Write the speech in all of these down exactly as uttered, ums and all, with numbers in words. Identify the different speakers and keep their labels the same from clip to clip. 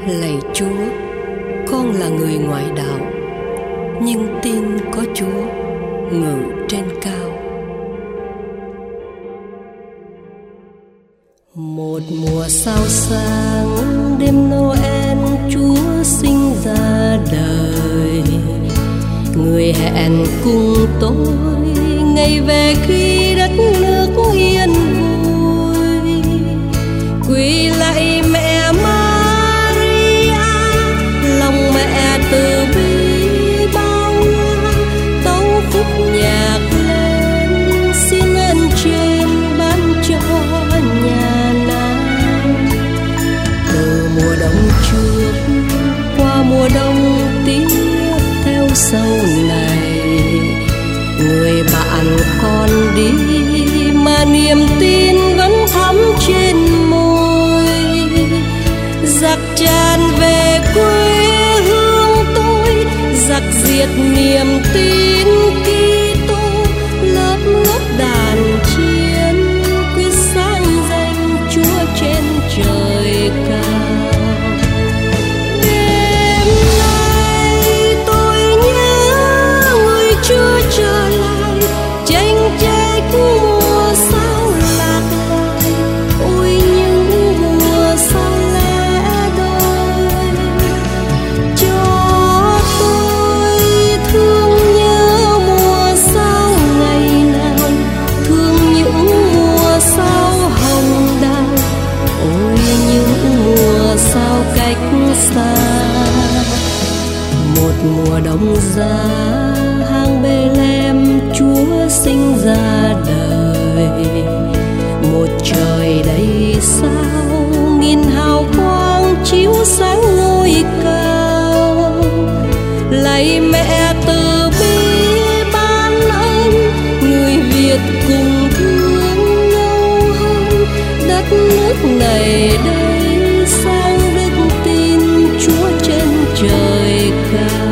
Speaker 1: Lạy Chúa, con là người ngoại đạo, nhưng tin có Chúa ngự trên cao. Một mùa sao sáng, đêm Noel Chúa sinh ra đời. Người hẹn cùng tôi ngày về khi đất nước yên vui. Quỳ lạy mẹ Maria, lòng mẹ từ bi bao la. Tấu khúc nhạc lên xin ơn trên ban cho nhà nàng. Từ mùa đông trước qua mùa đông tiếp theo sau này, người bạn con đi mà niềm tin vẫn thắm trên môi. Giặc tràn về quê hương tôi, giặc diệt niềm tin Kitô. Lớp lớp đàn chiến quyết sáng danh Chúa trên trời cao. Đêm nay tôi nhớ người Chúa trở lại, tranh trách mùa sao lạc loài. Ôi những mùa sao lẻ đôi, cho tôi thương nhớ mùa sao ngày nào, thương những mùa sao hồng đào. Ôi những mùa sao cách xa. Một mùa đông giá hang Bethlehem Chúa sinh ra đời. Một trời đầy sao nghìn hào quang chiếu sáng ngôi cao. Lạy mẹ từ bi ban ơn, người Việt cùng thương nhau hơn. Đất nước này đây sang đức tin Chúa trên trời cao.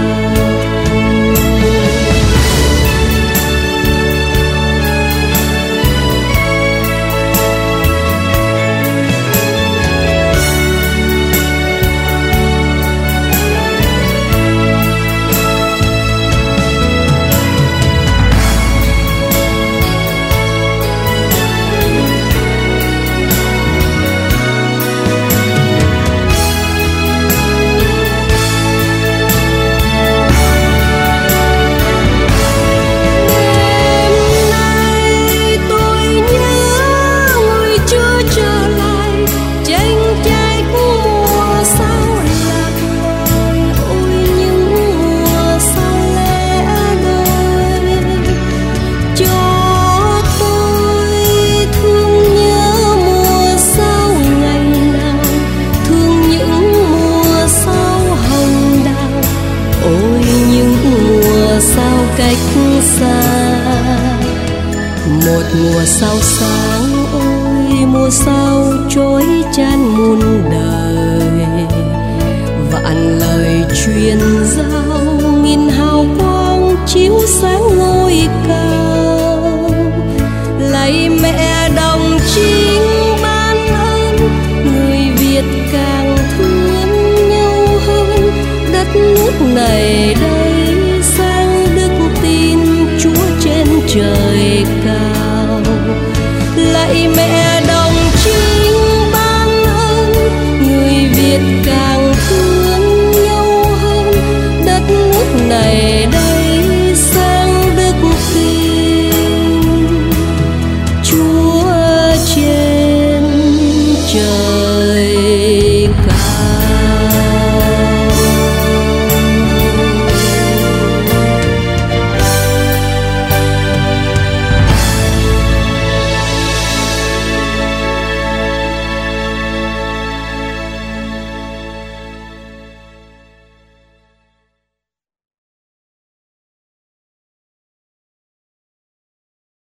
Speaker 1: Cách xa một mùa sao sáng, ôi mùa sao chói chan muôn đời. Vạn lời truyền giao nghìn hào quang chiếu sáng